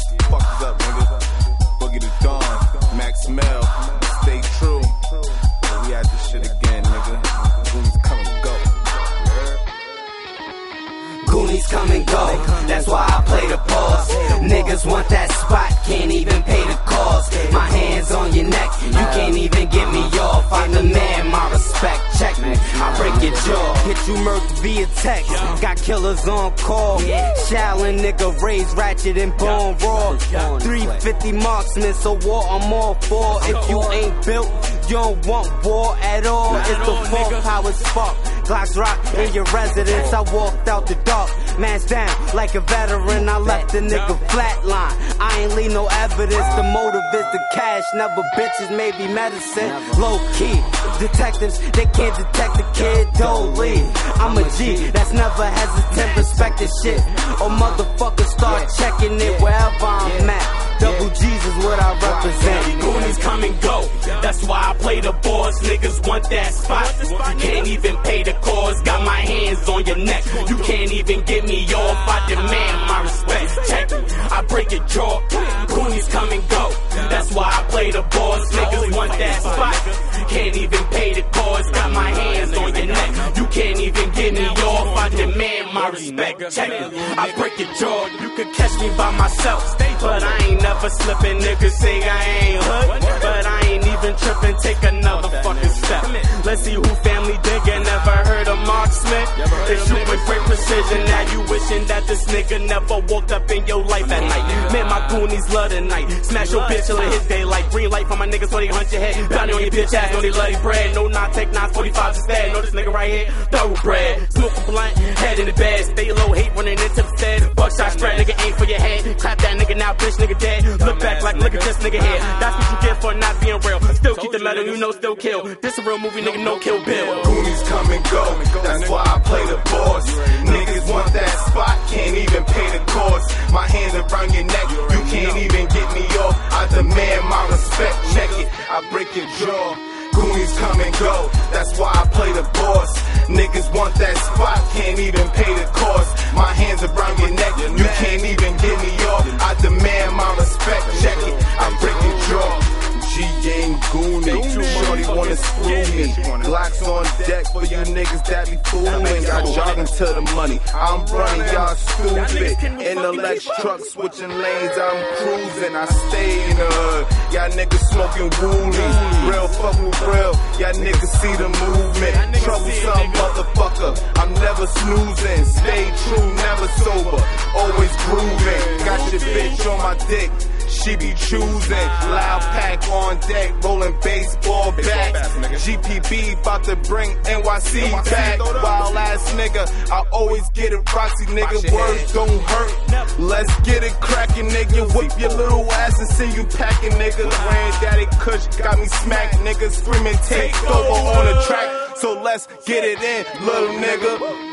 Fuck is up, nigga? Boogie the Dawn, Max Mel, stay true. We at this shit again, nigga. Goonies come and go. Goonies come and go, that's why I play the boss. Niggas want that spot, can't even pay the cost. My hands on your neck, you can't even get me off. I demand my respect, check me, I break your jaw. Hit you murked via text, got killers on call. Shallon nigga, raise ratchet and bone raw. 350 marksmen, so war I'm all for. If you ain't built, you don't want war at all. It's the fault, how it's spark. Glocks rock in your residence, I walked out the dark. Man's down like a veteran, I left the nigga flatline. I ain't leave no evidence, the motive is the cash. Never bitches, maybe medicine. Low key, detectives, they can't detect the kid, don't leave. I'm a G, that's never hesitant, respect the shit. Or motherfuckers start checking it wherever I'm at. Double G's is what I represent. Goonies come and go, that's why I play the boss. Niggas want that spot, can't even pay the cost. Got my hands on your neck, you can't even get me off. I demand my respect, check me, I break your jaw. Goonies come and go, that's why I play the boss. Niggas want that spot, can't even pay the cost. Got my hands on your neck, you can't even get me off. I demand my respect, check me, I break your jaw. You could catch me by myself, but I ain't never slipping. Niggas say I ain't hood, but I ain't even tripping. Take another fucking step. Let's see who family digger. Never heard of Mark Smith. They shoot with great precision. Now you wishing that this nigga never walked up in your life at night. Man, my Goonies love the night. Smash your bitch till it hit daylight. Green light for my niggas so they hunt your head. Bounty on your bitch ass, know they love their bread. No not take 945 instead. Know this nigga right here, thoroughbred. Smoke a blunt, head in the bed. Stay low, hate running into the stead. Buckshot spread, nigga aim for your head. Clap that nigga now, bitch nigga dead. Look back like look at this nigga here. That's what you get for not being real. Still keep the metal, you know, still kill. This a real movie, nigga, no Kill Bill. Goonies come and go, that's why I play the boss. Niggas want that spot, can't even pay the cost. My hands around your neck, you can't even get me off. I demand my respect, check it, I break your jaw. Goonies come and go, that's why I play the boss. Niggas want that spot, can't even pay the cost. My hands around your neck, you can't even get me off. I demand my respect, check it, I break your jaw. G-Gang Goonie, shorty wanna screw me. Glocks on deck for you niggas that be fooling. I jogging to the money, I'm running, y'all stupid. Intellect truck switching lanes, I'm cruising. I stay in the hood, y'all niggas smoking woolies. Real fuck with real, y'all niggas see the movement. Troublesome motherfucker, I'm never snoozing. Stay true, never sober, always grooving. Got your bitch on my dick, she be choosing. Loud pack on deck, rolling baseball bats. GPB bout to bring NYC back. Wild ass nigga, I always get it Roxy nigga. Words don't hurt, let's get it cracking nigga. Whip your little ass and see you packing nigga. Granddaddy Kush got me smacked nigga. Screaming take over on the track, so let's get it in little nigga.